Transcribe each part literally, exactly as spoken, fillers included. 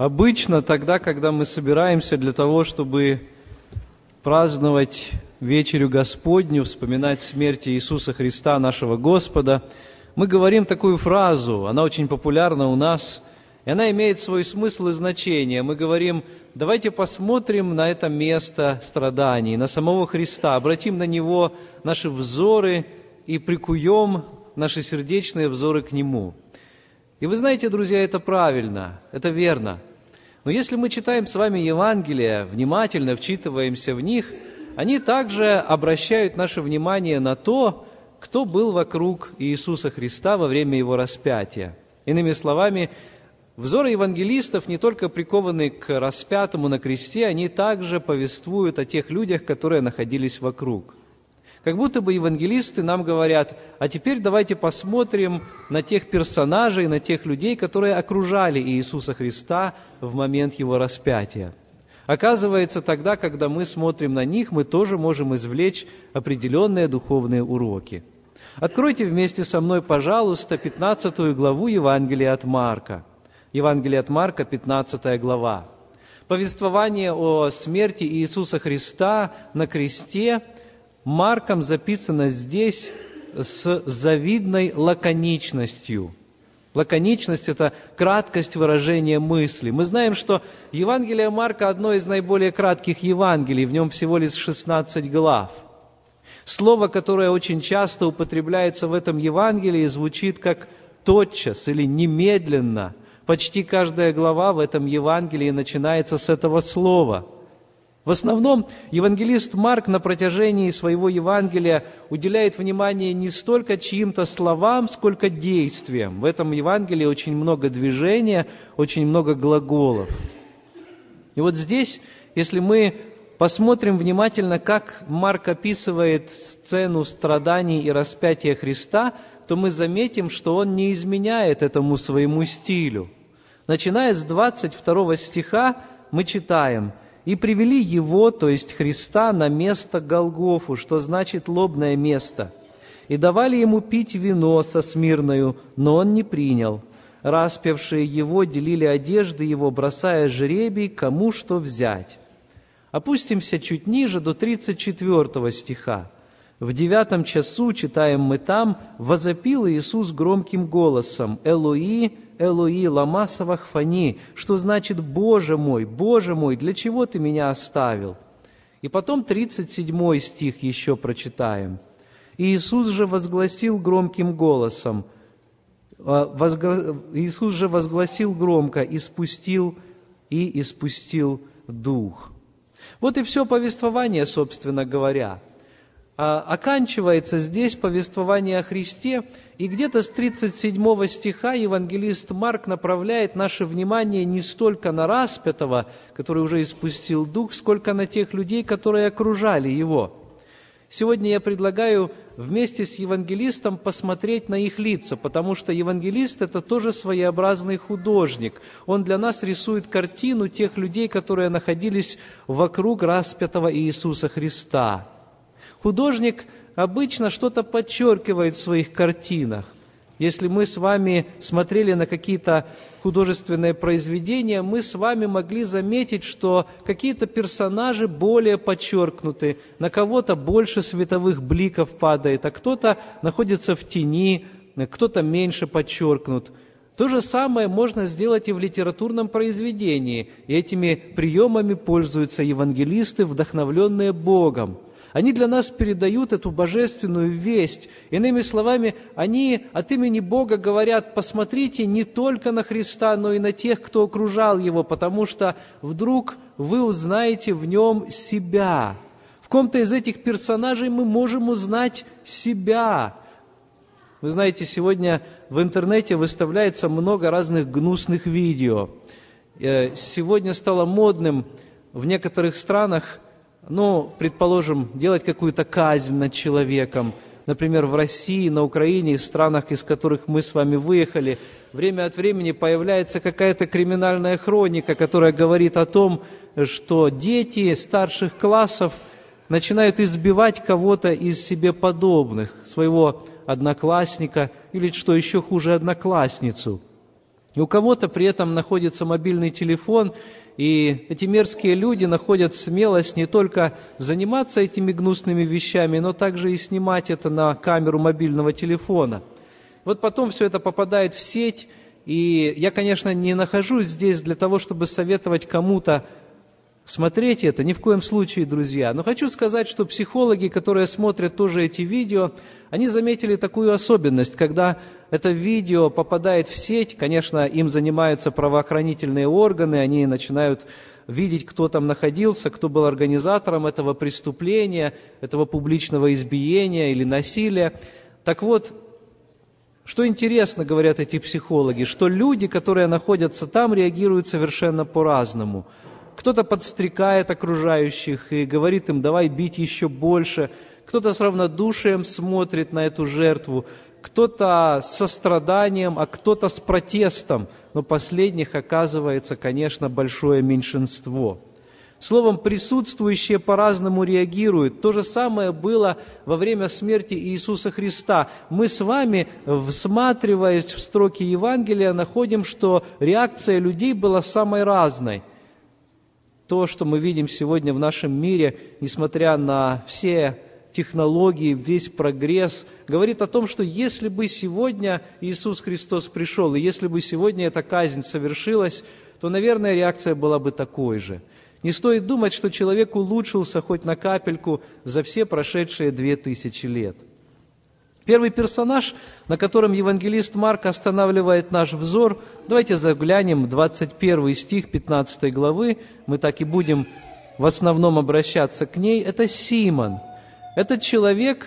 Обычно тогда, когда мы собираемся для того, чтобы праздновать вечерю Господню, вспоминать смерть Иисуса Христа, нашего Господа, мы говорим такую фразу, она очень популярна у нас, и она имеет свой смысл и значение. Мы говорим: давайте посмотрим на это место страданий, на самого Христа, обратим на Него наши взоры и прикуем наши сердечные взоры к Нему. И вы знаете, друзья, это правильно, это верно. Но если мы читаем с вами Евангелия, внимательно вчитываемся в них, они также обращают наше внимание на то, кто был вокруг Иисуса Христа во время Его распятия. Иными словами, взоры евангелистов не только прикованы к распятому на кресте, они также повествуют о тех людях, которые находились вокруг. Как будто бы евангелисты нам говорят: а теперь давайте посмотрим на тех персонажей, на тех людей, которые окружали Иисуса Христа в момент Его распятия. Оказывается, тогда, когда мы смотрим на них, мы тоже можем извлечь определенные духовные уроки. Откройте вместе со мной, пожалуйста, пятнадцатую главу Евангелия от Марка. Евангелие от Марка, пятнадцатая глава. Повествование о смерти Иисуса Христа на кресте Марком записано здесь с завидной лаконичностью. Лаконичность – это краткость выражения мысли. Мы знаем, что Евангелие Марка – одно из наиболее кратких Евангелий, в нем всего лишь шестнадцать глав. Слово, которое очень часто употребляется в этом Евангелии, звучит как «тотчас» или «немедленно». Почти каждая глава в этом Евангелии начинается с этого слова. В основном евангелист Марк на протяжении своего Евангелия уделяет внимание не столько чьим-то словам, сколько действиям. В этом Евангелии очень много движения, очень много глаголов. И вот здесь, если мы посмотрим внимательно, как Марк описывает сцену страданий и распятия Христа, то мы заметим, что он не изменяет этому своему стилю. Начиная с двадцать второго стиха мы читаем: «И привели Его, то есть Христа, на место Голгофу», что значит «лобное место. «И давали Ему пить вино со смирною, но Он не принял. Распявшие Его делили одежды Его, бросая жребий, кому что взять». Опустимся чуть ниже, до тридцать четвёртого стиха. «В девятом часу, читаем мы там, возопил Иисус громким голосом: Элои, Элои, лама савахфани», что значит «Боже мой, Боже мой, для чего Ты меня оставил?» И потом тридцать седьмой стих еще прочитаем. «Иисус же возгласил громким голосом», возгла... Иисус же возгласил громко: «И спустил, и испустил Дух». Вот и все повествование, собственно говоря. Оканчивается здесь повествование о Христе, и где-то с тридцать седьмого стиха евангелист Марк направляет наше внимание не столько на распятого, который уже испустил Дух, сколько на тех людей, которые окружали Его. Сегодня я предлагаю вместе с евангелистом посмотреть на их лица, потому что евангелист – это тоже своеобразный художник. Он для нас рисует картину тех людей, которые находились вокруг распятого Иисуса Христа. Художник обычно что-то подчеркивает в своих картинах. Если мы с вами смотрели на какие-то художественные произведения, мы с вами могли заметить, что какие-то персонажи более подчеркнуты, на кого-то больше световых бликов падает, а кто-то находится в тени, кто-то меньше подчеркнут. То же самое можно сделать и в литературном произведении, и этими приемами пользуются евангелисты, вдохновленные Богом. Они для нас передают эту божественную весть. Иными словами, они от имени Бога говорят: посмотрите не только на Христа, но и на тех, кто окружал Его, потому что вдруг вы узнаете в Нем себя. В ком-то из этих персонажей мы можем узнать себя. Вы знаете, сегодня в интернете выставляется много разных гнусных видео. Сегодня стало модным в некоторых странах, ну, предположим, делать какую-то казнь над человеком. Например, в России, на Украине, в странах, из которых мы с вами выехали, время от времени появляется какая-то криминальная хроника, которая говорит о том, что дети старших классов начинают избивать кого-то из себе подобных, своего одноклассника или, что еще хуже, одноклассницу. И у кого-то при этом находится мобильный телефон, и эти мерзкие люди находят смелость не только заниматься этими гнусными вещами, но также и снимать это на камеру мобильного телефона. Вот потом все это попадает в сеть, и я, конечно, не нахожусь здесь для того, чтобы советовать кому-то смотреть это, ни в коем случае, друзья. Но хочу сказать, что психологи, которые смотрят тоже эти видео, они заметили такую особенность, когда это видео попадает в сеть, конечно, им занимаются правоохранительные органы, они начинают видеть, кто там находился, кто был организатором этого преступления, этого публичного избиения или насилия. Так вот, что интересно, говорят эти психологи, что люди, которые находятся там, реагируют совершенно по-разному. Кто-то подстрекает окружающих и говорит им: давай бить еще больше. Кто-то с равнодушием смотрит на эту жертву. Кто-то с состраданием, а кто-то с протестом. Но последних оказывается, конечно, большое меньшинство. Словом, присутствующие по-разному реагируют. То же самое было во время смерти Иисуса Христа. Мы с вами, всматриваясь в строки Евангелия, находим, что реакция людей была самой разной. То, что мы видим сегодня в нашем мире, несмотря на все технологии, весь прогресс, говорит о том, что если бы сегодня Иисус Христос пришел, и если бы сегодня эта казнь совершилась, то, наверное, реакция была бы такой же. Не стоит думать, что человек улучшился хоть на капельку за все прошедшие две тысячи лет. Первый персонаж, на котором евангелист Марк останавливает наш взор, давайте заглянем в двадцать первый стих пятнадцатой главы, мы так и будем в основном обращаться к ней, это Симон. Этот человек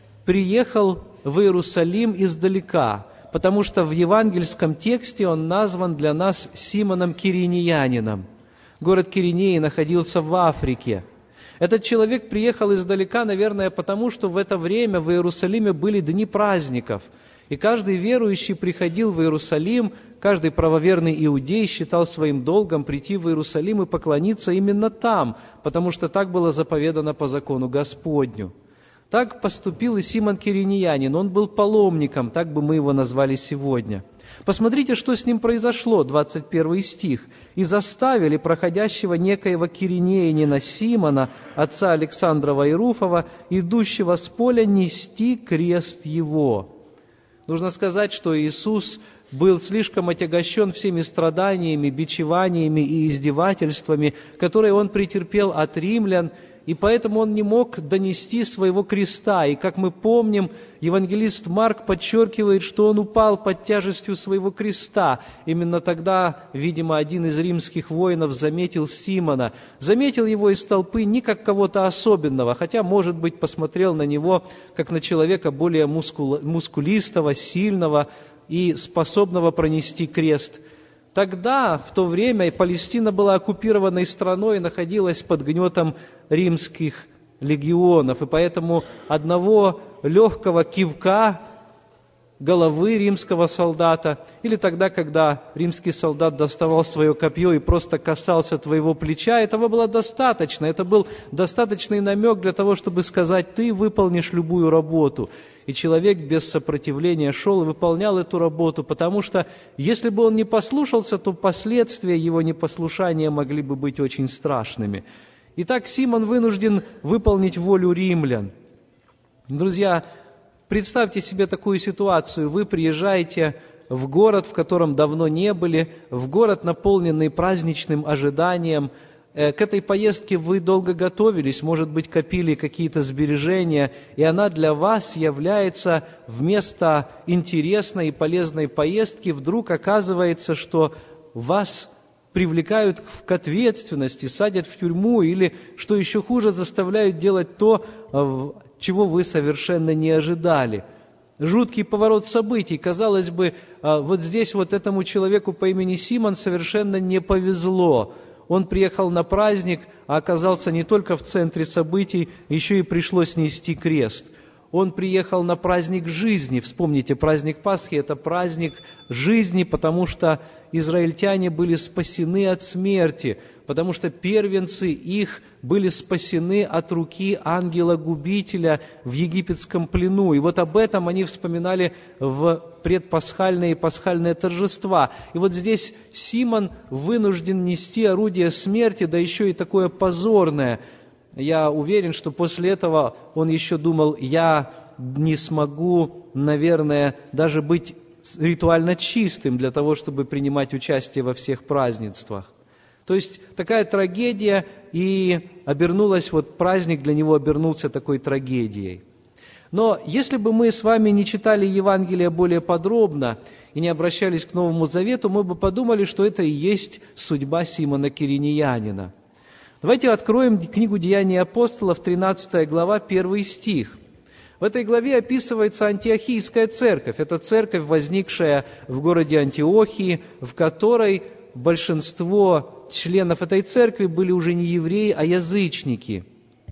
приехал в Иерусалим издалека, потому что в евангельском тексте он назван для нас Симоном Киринеянином. Город Киринеи находился в Африке. Этот человек приехал издалека, наверное, потому что в это время в Иерусалиме были дни праздников. И каждый верующий приходил в Иерусалим, каждый правоверный иудей считал своим долгом прийти в Иерусалим и поклониться именно там, потому что так было заповедано по закону Господню. Так поступил и Симон Киринеянин, он был паломником, так бы мы его назвали сегодня. Посмотрите, что с ним произошло, двадцать первый стих. «И заставили проходящего некоего киринеянина Симона, отца Александра Вайруфова, идущего с поля, нести крест его». Нужно сказать, что Иисус был слишком отягощен всеми страданиями, бичеваниями и издевательствами, которые Он претерпел от римлян, и поэтому Он не мог донести своего креста. И, как мы помним, евангелист Марк подчеркивает, что Он упал под тяжестью своего креста. Именно тогда, видимо, один из римских воинов заметил Симона. Заметил его из толпы не как кого-то особенного, хотя, может быть, посмотрел на него как на человека более мускул... мускулистого, сильного и способного пронести крест. Тогда, в то время, Палестина была оккупированной страной и находилась под гнетом римских легионов. И поэтому одного легкого кивка головы римского солдата, или тогда, когда римский солдат доставал свое копье и просто касался твоего плеча, этого было достаточно. Это был достаточный намек для того, чтобы сказать: ты выполнишь любую работу. И человек без сопротивления шел и выполнял эту работу, потому что если бы он не послушался, то последствия его непослушания могли бы быть очень страшными. Итак, Симон вынужден выполнить волю римлян. Друзья, представьте себе такую ситуацию. Вы приезжаете в город, в котором давно не были, в город, наполненный праздничным ожиданием. К этой поездке вы долго готовились, может быть, копили какие-то сбережения, и она для вас является вместо интересной и полезной поездки, вдруг оказывается, что вас привлекают к ответственности, садят в тюрьму или, что еще хуже, заставляют делать то, чего вы совершенно не ожидали. Жуткий поворот событий. Казалось бы, вот здесь вот этому человеку по имени Симон совершенно не повезло. Он приехал на праздник, а оказался не только в центре событий, еще и пришлось нести крест. Он приехал на праздник жизни. Вспомните, праздник Пасхи – это праздник жизни, потому что израильтяне были спасены от смерти, потому что первенцы их были спасены от руки ангела-губителя в египетском плену. И вот об этом они вспоминали в предпасхальные и пасхальные торжества. И вот здесь Симон вынужден нести орудие смерти, да еще и такое позорное. Я уверен, что после этого он еще думал: я не смогу, наверное, даже быть ритуально чистым для того, чтобы принимать участие во всех празднествах. То есть такая трагедия, и обернулась, вот праздник для него обернулся такой трагедией. Но если бы мы с вами не читали Евангелие более подробно и не обращались к Новому Завету, мы бы подумали, что это и есть судьба Симона Киринеянина. Давайте откроем книгу «Деяния апостолов», тринадцатая глава, первый стих. В этой главе описывается антиохийская церковь. Это церковь, возникшая в городе Антиохии, в которой большинство членов этой церкви были уже не евреи, а язычники.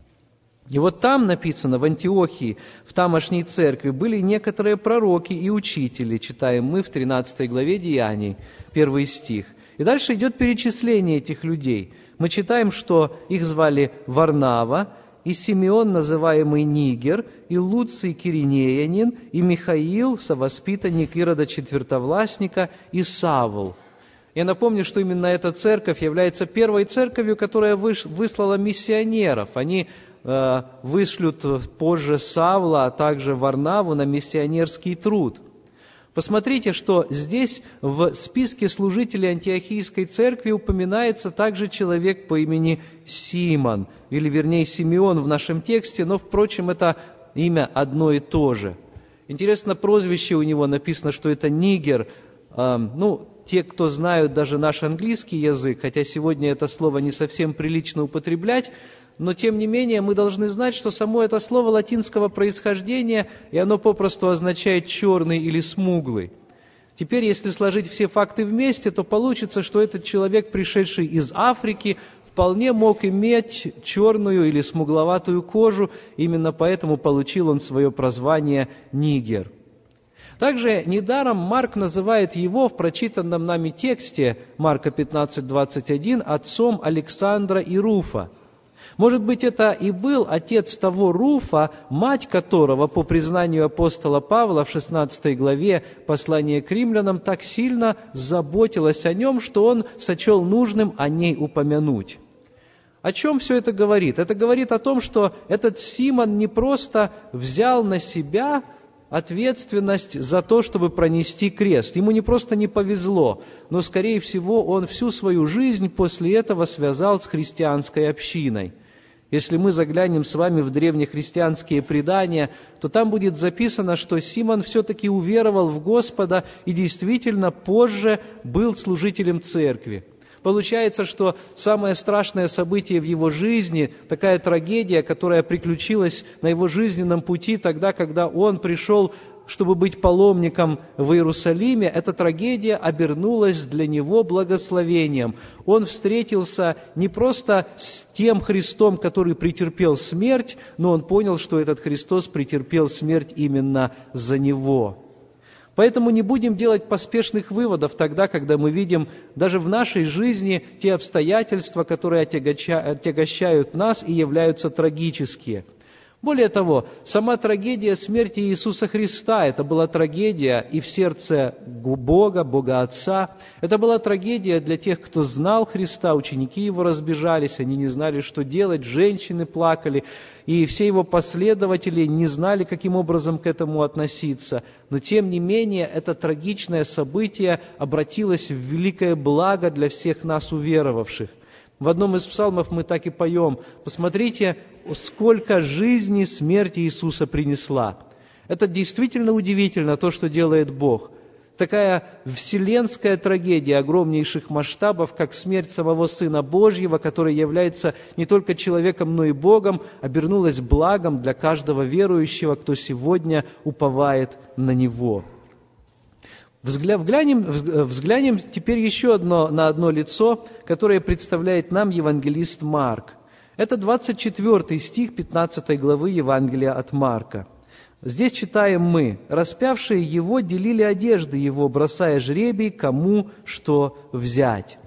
И вот там написано, в Антиохии, в тамошней церкви, были некоторые пророки и учители, читаем мы в тринадцатой главе Деяний, первый стих. И дальше идет перечисление этих людей. Мы читаем, что их звали Варнава, и Симеон, называемый Нигер, и Луций Киринеянин, и Михаил, совоспитанник Ирода Четвертовластника, и Савл. Я напомню, что именно эта церковь является первой церковью, которая выслала миссионеров. Они э, вышлют позже Савла, а также Варнаву на миссионерский труд. Посмотрите, что здесь в списке служителей Антиохийской церкви упоминается также человек по имени Симон, или вернее Симеон в нашем тексте, но, впрочем, это имя одно и то же. Интересно, прозвище у него написано, что это Нигер. Э, ну, те, кто знают даже наш английский язык, хотя сегодня это слово не совсем прилично употреблять, но тем не менее мы должны знать, что само это слово латинского происхождения, и оно попросту означает «черный» или «смуглый». Теперь, если сложить все факты вместе, то получится, что этот человек, пришедший из Африки, вполне мог иметь черную или смугловатую кожу, именно поэтому получил он свое прозвание «Нигер». Также недаром Марк называет его в прочитанном нами тексте, Марка пятнадцать двадцать один, отцом Александра и Руфа. Может быть, это и был отец того Руфа, мать которого, по признанию апостола Павла в шестнадцатой главе послания к римлянам, так сильно заботилась о нем, что он сочел нужным о ней упомянуть. О чем все это говорит? Это говорит о том, что этот Симон не просто взял на себя ответственность за то, чтобы пронести крест. Ему не просто не повезло, но, скорее всего, он всю свою жизнь после этого связал с христианской общиной. Если мы заглянем с вами в древнехристианские предания, то там будет записано, что Симон все-таки уверовал в Господа и действительно позже был служителем церкви. Получается, что самое страшное событие в его жизни, такая трагедия, которая приключилась на его жизненном пути тогда, когда он пришел, чтобы быть паломником в Иерусалиме, эта трагедия обернулась для него благословением. Он встретился не просто с тем Христом, который претерпел смерть, но он понял, что этот Христос претерпел смерть именно за него. Поэтому не будем делать поспешных выводов тогда, когда мы видим даже в нашей жизни те обстоятельства, которые отягощают нас и являются трагические. Более того, сама трагедия смерти Иисуса Христа, это была трагедия и в сердце Бога, Бога Отца. Это была трагедия для тех, кто знал Христа, ученики Его разбежались, они не знали, что делать, женщины плакали, и все Его последователи не знали, каким образом к этому относиться. Но тем не менее, это трагичное событие обратилось в великое благо для всех нас, уверовавших. В одном из псалмов мы так и поем: «Посмотрите, сколько жизни смерть Иисуса принесла». Это действительно удивительно, то, что делает Бог. Такая вселенская трагедия огромнейших масштабов, как смерть самого Сына Божьего, который является не только человеком, но и Богом, обернулась благом для каждого верующего, кто сегодня уповает на Него. Взглянем, взглянем теперь еще одно, на одно лицо, которое представляет нам евангелист Марк. Это двадцать четвёртый стих пятнадцатой главы Евангелия от Марка. Здесь читаем мы: «Распявшие его делили одежды его, бросая жребий, кому что взять».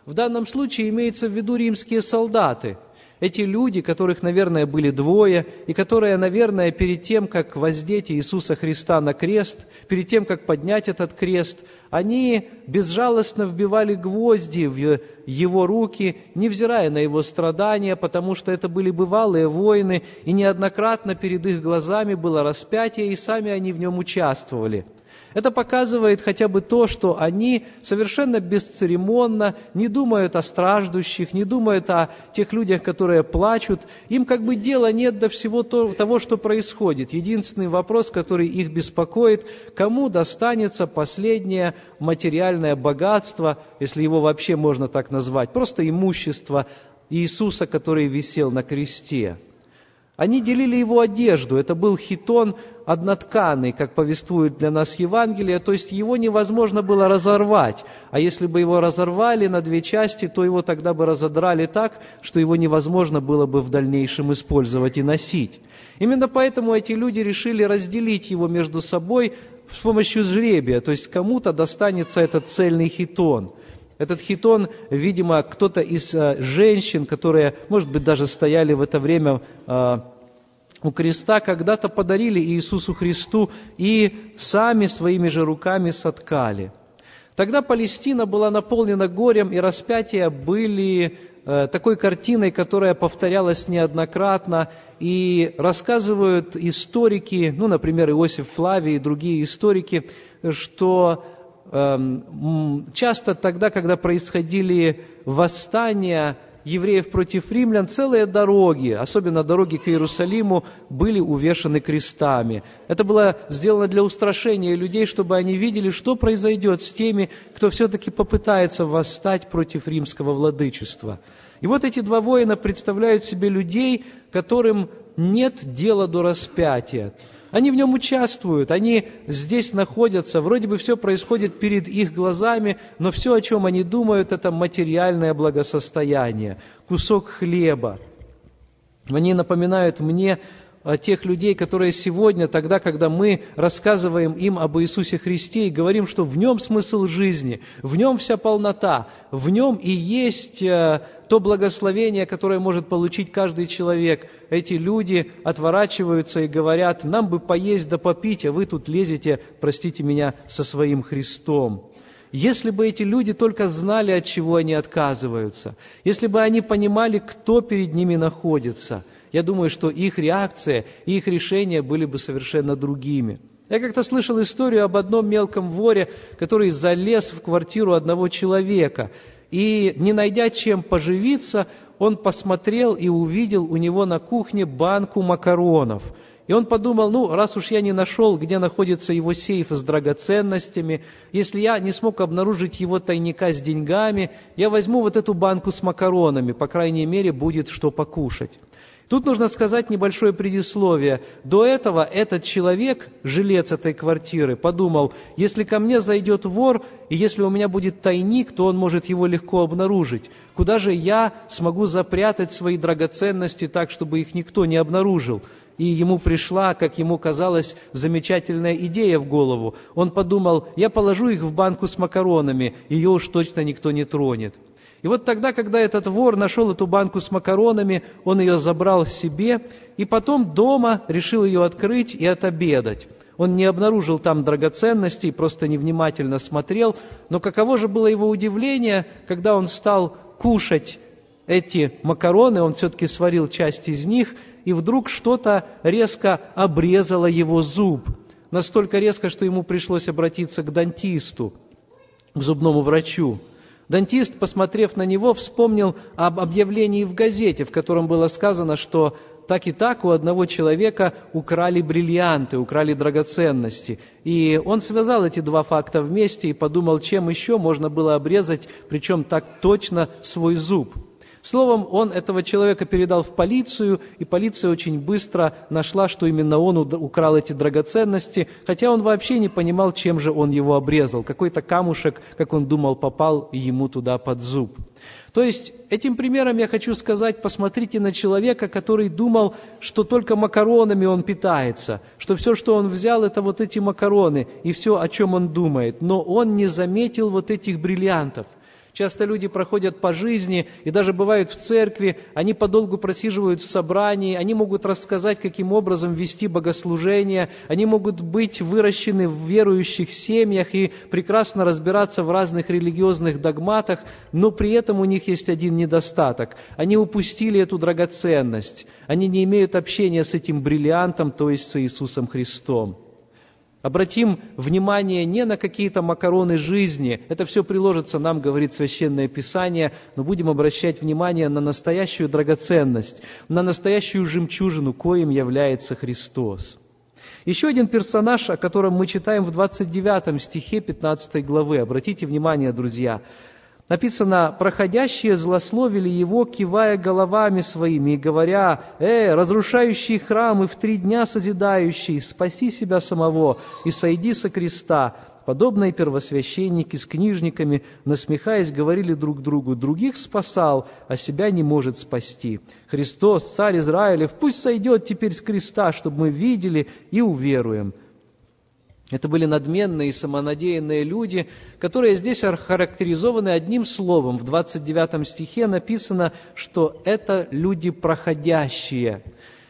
В данном случае имеется в виду римские солдаты. Эти люди, которых, наверное, были двое, и которые, наверное, перед тем, как воздеть Иисуса Христа на крест, перед тем, как поднять этот крест, они безжалостно вбивали гвозди в Его руки, невзирая на Его страдания, потому что это были бывалые воины, и неоднократно перед их глазами было распятие, и сами они в нем участвовали. Это показывает хотя бы то, что они совершенно бесцеремонно не думают о страждущих, не думают о тех людях, которые плачут. Им как бы дела нет до всего того, что происходит. Единственный вопрос, который их беспокоит, кому достанется последнее материальное богатство, если его вообще можно так назвать, просто имущество Иисуса, который висел на кресте. Они делили Его одежду. Это был хитон однотканый, как повествует для нас Евангелие, то есть его невозможно было разорвать. А если бы его разорвали на две части, то его тогда бы разодрали так, что его невозможно было бы в дальнейшем использовать и носить. Именно поэтому эти люди решили разделить его между собой с помощью жребия, то есть кому-то достанется этот цельный хитон. Этот хитон, видимо, кто-то из э, женщин, которые, может быть, даже стояли в это время э, у креста, когда-то подарили Иисусу Христу и сами своими же руками соткали. Тогда Палестина была наполнена горем, и распятия были э, такой картиной, которая повторялась неоднократно, и рассказывают историки, ну, например, Иосиф Флавий и другие историки, что часто тогда, когда происходили восстания евреев против римлян, целые дороги, особенно дороги к Иерусалиму, были увешаны крестами. Это было сделано для устрашения людей, чтобы они видели, что произойдет с теми, кто все-таки попытается восстать против римского владычества. И вот эти два воина представляют себе людей, которым нет дела до распятия. Они в нем участвуют, они здесь находятся, вроде бы все происходит перед их глазами, но все, о чем они думают, это материальное благосостояние, кусок хлеба. Они напоминают мне о тех людей, которые сегодня, тогда, когда мы рассказываем им об Иисусе Христе и говорим, что в Нем смысл жизни, в Нем вся полнота, в Нем и есть то благословение, которое может получить каждый человек. Эти люди отворачиваются и говорят: нам бы поесть да попить, а вы тут лезете, простите меня, со своим Христом. Если бы эти люди только знали, от чего они отказываются, если бы они понимали, кто перед ними находится, я думаю, что их реакция и их решения были бы совершенно другими. Я как-то слышал историю об одном мелком воре, который залез в квартиру одного человека, и, не найдя чем поживиться, он посмотрел и увидел у него на кухне банку макаронов. И он подумал: ну, раз уж я не нашел, где находится его сейф с драгоценностями, если я не смог обнаружить его тайника с деньгами, я возьму вот эту банку с макаронами, по крайней мере, будет что покушать. Тут нужно сказать небольшое предисловие. До этого этот человек, жилец этой квартиры, подумал: если ко мне зайдет вор, и если у меня будет тайник, то он может его легко обнаружить. Куда же я смогу запрятать свои драгоценности так, чтобы их никто не обнаружил? И ему пришла, как ему казалось, замечательная идея в голову. Он подумал: я положу их в банку с макаронами, ее уж точно никто не тронет. И вот тогда, когда этот вор нашел эту банку с макаронами, он ее забрал себе, и потом дома решил ее открыть и отобедать. Он не обнаружил там драгоценностей, просто невнимательно смотрел, но каково же было его удивление, когда он стал кушать эти макароны, он все-таки сварил часть из них, и вдруг что-то резко обрезало его зуб. Настолько резко, что ему пришлось обратиться к дантисту, к зубному врачу. Дантист, посмотрев на него, вспомнил об объявлении в газете, в котором было сказано, что так и так у одного человека украли бриллианты, украли драгоценности. И он связал эти два факта вместе и подумал, чем еще можно было обрезать, причем так точно, свой зуб. Словом, он этого человека передал в полицию, и полиция очень быстро нашла, что именно он украл эти драгоценности, хотя он вообще не понимал, чем же он его обрезал. Какой-то камушек, как он думал, попал ему туда под зуб. То есть, этим примером я хочу сказать: посмотрите на человека, который думал, что только макаронами он питается, что все, что он взял, это вот эти макароны, и все, о чем он думает. Но он не заметил вот этих бриллиантов. Часто люди проходят по жизни и даже бывают в церкви, они подолгу просиживают в собрании, они могут рассказать, каким образом вести богослужение, они могут быть выращены в верующих семьях и прекрасно разбираться в разных религиозных догматах, но при этом у них есть один недостаток. Они упустили эту драгоценность, они не имеют общения с этим бриллиантом, то есть с Иисусом Христом. Обратим внимание не на какие-то макароны жизни, это все приложится нам, говорит Священное Писание, но будем обращать внимание на настоящую драгоценность, на настоящую жемчужину, коим является Христос. Еще один персонаж, о котором мы читаем в двадцать девятом стихе пятнадцатой главы. Обратите внимание, друзья. Написано: «Проходящие злословили его, кивая головами своими и говоря: «Э, разрушающий храм и в три дня созидающий, спаси себя самого и сойди со креста». Подобно и первосвященники с книжниками, насмехаясь, говорили друг другу: «Других спасал, а себя не может спасти. Христос, Царь Израилев, пусть сойдет теперь с креста, чтобы мы видели и уверуем». Это были надменные и самонадеянные люди, которые здесь характеризованы одним словом. В двадцать девятом стихе написано, что это люди проходящие.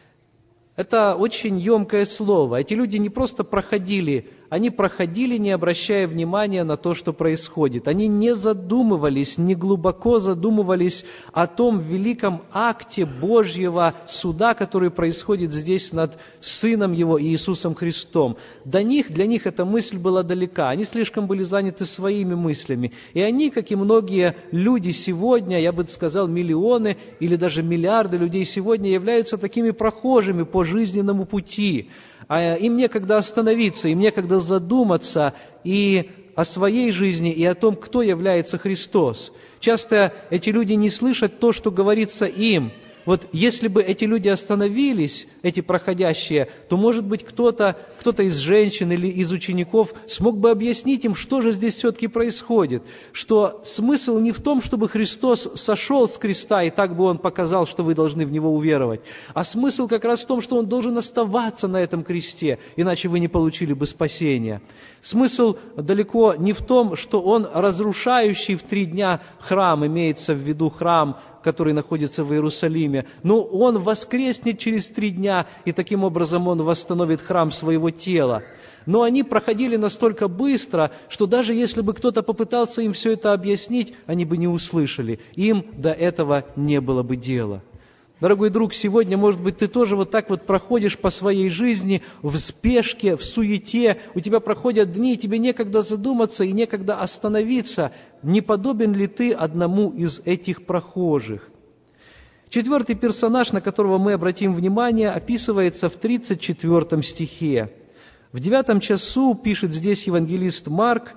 Это очень емкое слово. Эти люди не просто проходили, они проходили, не обращая внимания на то, что происходит. Они не задумывались, не глубоко задумывались о том великом акте Божьего суда, который происходит здесь над Сыном Его Иисусом Христом. До них, для них эта мысль была далека. Они слишком были заняты своими мыслями. И они, как и многие люди сегодня, я бы сказал, миллионы или даже миллиарды людей сегодня являются такими прохожими по жизненному пути. А им некогда остановиться, им некогда задуматься и о своей жизни, и о том, кто является Христос. Часто эти люди не слышат то, что говорится им. Вот если бы эти люди остановились, эти проходящие, то, может быть, кто-то, кто-то из женщин или из учеников смог бы объяснить им, что же здесь все-таки происходит. Что смысл не в том, чтобы Христос сошел с креста, и так бы Он показал, что вы должны в Него уверовать. А смысл как раз в том, что Он должен оставаться на этом кресте, иначе вы не получили бы спасения. Смысл далеко не в том, что Он разрушающий в три дня храм, имеется в виду храм, который находится в Иерусалиме, но Он воскреснет через три дня, и таким образом Он восстановит храм своего тела. Но они проходили настолько быстро, что даже если бы кто-то попытался им все это объяснить, они бы не услышали. Им до этого не было бы дела. Дорогой друг, сегодня, может быть, ты тоже вот так вот проходишь по своей жизни в спешке, в суете, у тебя проходят дни, тебе некогда задуматься и некогда остановиться. Не подобен ли ты одному из этих прохожих? Четвертый персонаж, на которого мы обратим внимание, описывается в тридцать четвёртом стихе. В девятом часу, пишет здесь евангелист Марк,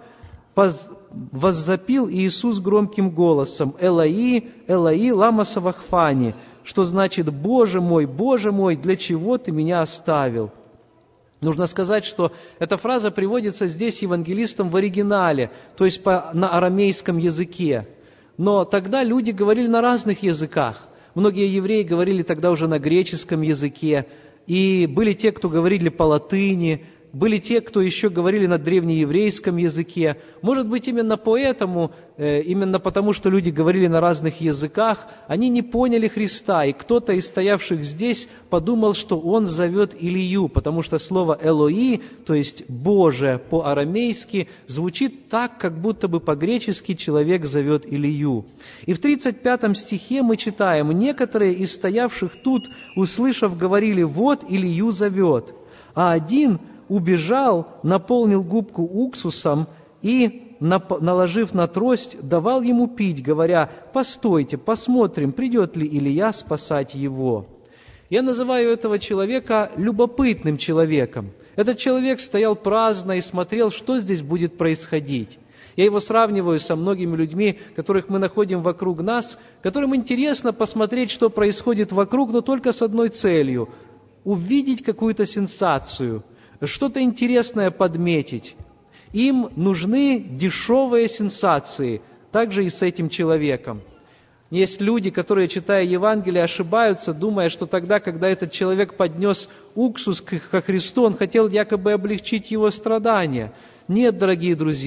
воззапил Иисус громким голосом: «Элои, Элои, лама савахфани», что значит: «Боже мой, Боже мой, для чего Ты меня оставил?» Нужно сказать, что эта фраза приводится здесь евангелистом в оригинале, то есть по, на арамейском языке. Но тогда люди говорили на разных языках. Многие евреи говорили тогда уже на греческом языке, и были те, кто говорили по латыни, были те, кто еще говорили на древнееврейском языке. Может быть, именно поэтому, именно потому, что люди говорили на разных языках, они не поняли Христа, и кто-то из стоявших здесь подумал, что Он зовет Илию, потому что слово «Элои», то есть «Боже» по-арамейски, звучит так, как будто бы по-гречески человек зовет Илию. И в тридцать пятом стихе мы читаем: «Некоторые из стоявших тут, услышав, говорили: вот Илию зовет, а один убежал, наполнил губку уксусом и, наложив на трость, давал ему пить, говоря: постойте, посмотрим, придет ли Илия спасать его». Я называю этого человека любопытным человеком. Этот человек стоял праздно и смотрел, что здесь будет происходить. Я его сравниваю со многими людьми, которых мы находим вокруг нас, которым интересно посмотреть, что происходит вокруг, но только с одной целью – увидеть какую-то сенсацию, что-то интересное подметить. Им нужны дешевые сенсации, также и с этим человеком. Есть люди, которые, читая Евангелие, ошибаются, думая, что тогда, когда этот человек поднес уксус ко Христу, он хотел якобы облегчить его страдания. Нет, дорогие друзья,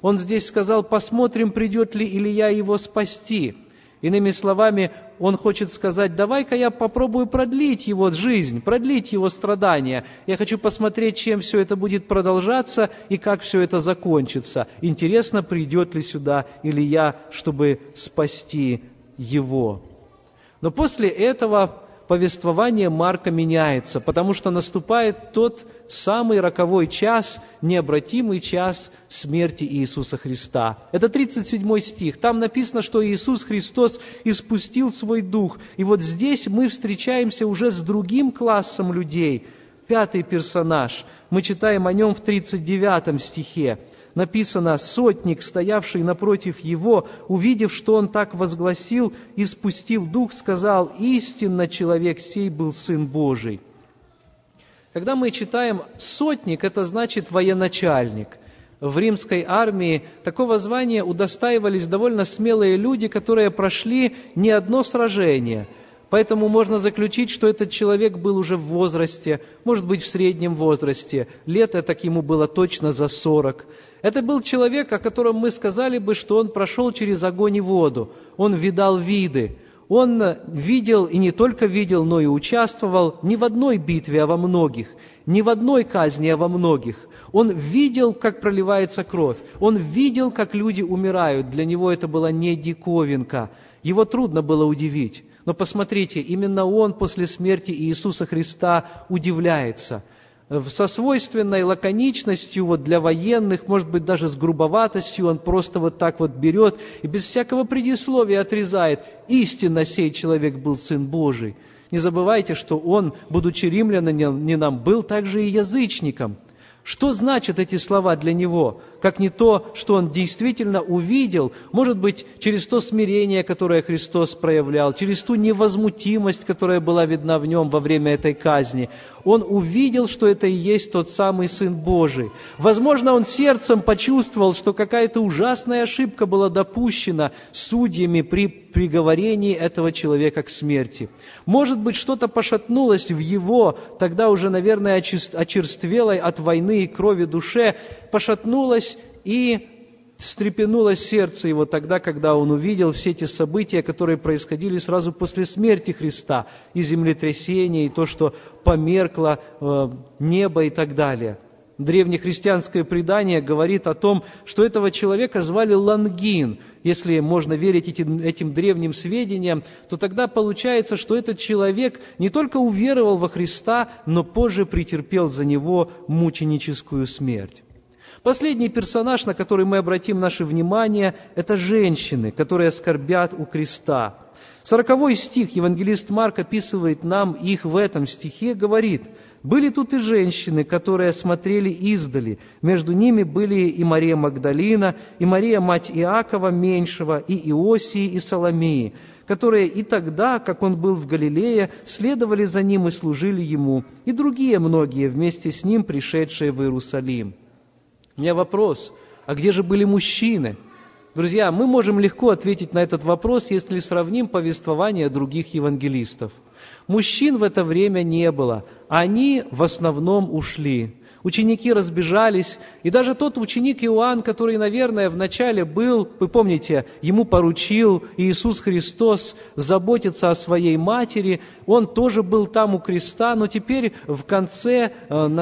Он здесь сказал: посмотрим, придет ли Илия его спасти. Иными словами, он хочет сказать: давай-ка я попробую продлить его жизнь, продлить его страдания. Я хочу посмотреть, чем все это будет продолжаться и как все это закончится. Интересно, придет ли сюда Илия, чтобы спасти его. Но после этого повествование Марка меняется, потому что наступает тот самый роковой час, необратимый час смерти Иисуса Христа. Это тридцать седьмой стих. Там написано, что Иисус Христос испустил свой Дух. И вот здесь мы встречаемся уже с другим классом людей. Пятый персонаж. Мы читаем о нем в тридцать девятом стихе. Написано: «Сотник, стоявший напротив его, увидев, что он так возгласил, и спустив дух, сказал: истинно человек сей был Сын Божий». Когда мы читаем «сотник», это значит военачальник. В римской армии такого звания удостаивались довольно смелые люди, которые прошли не одно сражение. Поэтому можно заключить, что этот человек был уже в возрасте, может быть, в среднем возрасте. Лет так ему было точно за сорок. Это был человек, о котором мы сказали бы, что он прошел через огонь и воду. Он видал виды. Он видел, и не только видел, но и участвовал не в одной битве, а во многих. Не в одной казни, а во многих. Он видел, как проливается кровь. Он видел, как люди умирают. Для него это была не диковинка. Его трудно было удивить. Но посмотрите, именно он после смерти Иисуса Христа удивляется. Со свойственной лаконичностью вот для военных, может быть, даже с грубоватостью, он просто вот так вот берет и без всякого предисловия отрезает: истинно сей человек был Сын Божий. Не забывайте, что он, будучи римлянином, был также и язычником. Что значат эти слова для него? Как не то, что он действительно увидел, может быть, через то смирение, которое Христос проявлял, через ту невозмутимость, которая была видна в нем во время этой казни. Он увидел, что это и есть тот самый Сын Божий. Возможно, он сердцем почувствовал, что какая-то ужасная ошибка была допущена судьями при приговорении этого человека к смерти. Может быть, что-то пошатнулось в его, тогда уже, наверное, очерствелой от войны и крови душе, пошатнулось и встрепенулось сердце его тогда, когда он увидел все эти события, которые происходили сразу после смерти Христа, и землетрясение, и то, что померкло э, небо и так далее. Древнехристианское предание говорит о том, что этого человека звали Лонгин. Если можно верить этим, этим древним сведениям, то тогда получается, что этот человек не только уверовал во Христа, но позже претерпел за него мученическую смерть. Последний персонаж, на который мы обратим наше внимание, это женщины, которые скорбят у креста. Сороковой стих, евангелист Марк описывает нам их в этом стихе, говорит: «Были тут и женщины, которые смотрели издали. Между ними были и Мария Магдалина, и Мария, мать Иакова меньшего, и Иосии, и Соломеи, которые и тогда, как он был в Галилее, следовали за ним и служили ему, и другие многие вместе с ним, пришедшие в Иерусалим». У меня вопрос: а где же были мужчины? Друзья, мы можем легко ответить на этот вопрос, если сравним повествование других евангелистов. Мужчин в это время не было, они в основном ушли. Ученики разбежались, и даже тот ученик Иоанн, который, наверное, вначале был, вы помните, ему поручил Иисус Христос заботиться о своей матери, он тоже был там у креста, но теперь в конце,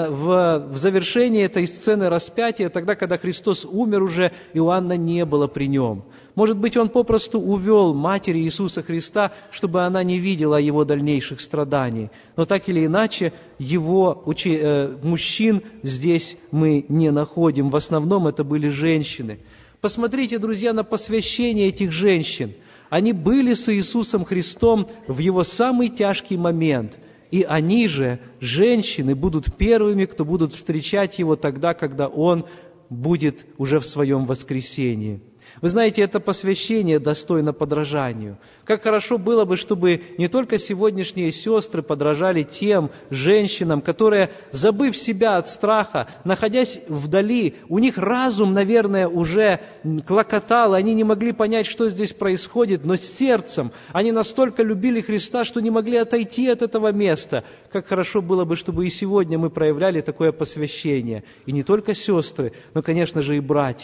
в, в завершении этой сцены распятия, тогда, когда Христос умер уже, Иоанна не было при нем. Может быть, он попросту увел матери Иисуса Христа, чтобы она не видела его дальнейших страданий. Но так или иначе, его учи, э, мужчин здесь мы не находим. В основном это были женщины. Посмотрите, друзья, на посвящение этих женщин. Они были с Иисусом Христом в Его самый тяжкий момент. И они же, женщины, будут первыми, кто будут встречать Его тогда, когда Он будет уже в Своем воскресении. Вы знаете, это посвящение достойно подражанию. Как хорошо было бы, чтобы не только сегодняшние сестры подражали тем женщинам, которые, забыв себя от страха, находясь вдали, у них разум, наверное, уже клокотал, они не могли понять, что здесь происходит, но с сердцем они настолько любили Христа, что не могли отойти от этого места. Как хорошо было бы, чтобы и сегодня мы проявляли такое посвящение. И не только сестры, но, конечно же, и братья.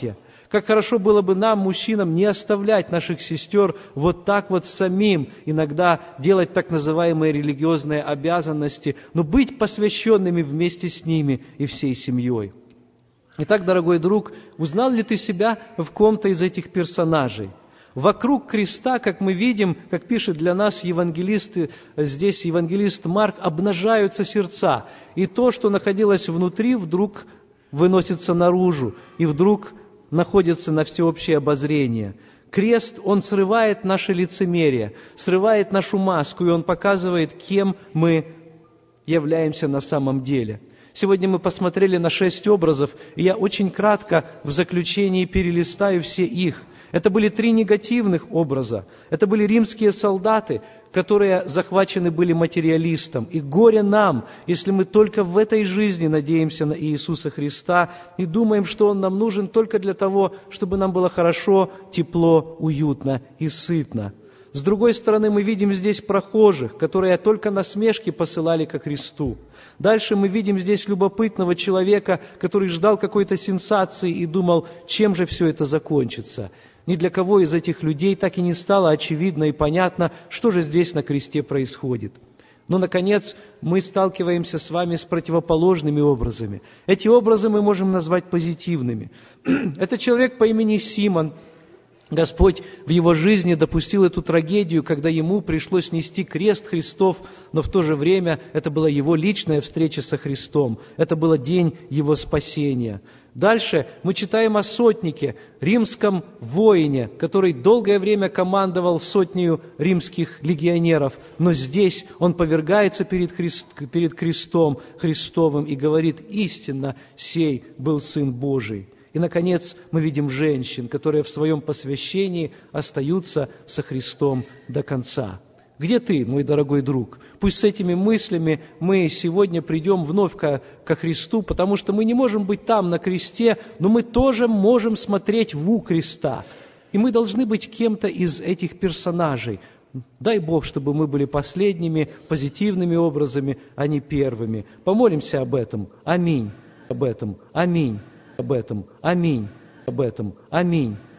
Как хорошо было бы нам, мужчинам, не оставлять наших сестер вот так вот самим, иногда делать так называемые религиозные обязанности, но быть посвященными вместе с ними и всей семьей. Итак, дорогой друг, узнал ли ты себя в ком-то из этих персонажей? Вокруг креста, как мы видим, как пишет для нас евангелист, здесь евангелист Марк, обнажаются сердца. И то, что находилось внутри, вдруг выносится наружу, и вдруг находится на всеобщее обозрение. Крест, он срывает наше лицемерие, срывает нашу маску, и он показывает, кем мы являемся на самом деле. Сегодня мы посмотрели на шесть образов, и я очень кратко в заключении перелистаю все их. Это были три негативных образа. Это были римские солдаты, которые захвачены были материалистом. И горе нам, если мы только в этой жизни надеемся на Иисуса Христа и думаем, что Он нам нужен только для того, чтобы нам было хорошо, тепло, уютно и сытно. С другой стороны, мы видим здесь прохожих, которые только насмешки посылали ко Христу. Дальше мы видим здесь любопытного человека, который ждал какой-то сенсации и думал, чем же все это закончится. Ни для кого из этих людей так и не стало очевидно и понятно, что же здесь на кресте происходит. Но, наконец, мы сталкиваемся с вами с противоположными образами. Эти образы мы можем назвать позитивными. Это человек по имени Симон. Господь в его жизни допустил эту трагедию, когда ему пришлось нести крест Христов, но в то же время это была его личная встреча со Христом. Это был день его спасения. Дальше мы читаем о сотнике, римском воине, который долгое время командовал сотнею римских легионеров, но здесь он повергается перед, Христ, перед крестом Христовым и говорит: «Истинно сей был Сын Божий». И, наконец, мы видим женщин, которые в своем посвящении остаются со Христом до конца. Где ты, мой дорогой друг? Пусть с этими мыслями мы сегодня придем вновь ко, ко Христу, потому что мы не можем быть там, на кресте, но мы тоже можем смотреть в креста. И мы должны быть кем-то из этих персонажей. Дай Бог, чтобы мы были последними, позитивными образами, а не первыми. Помолимся об этом. Аминь. Об этом. Аминь. Об этом. Аминь. Об этом. Аминь.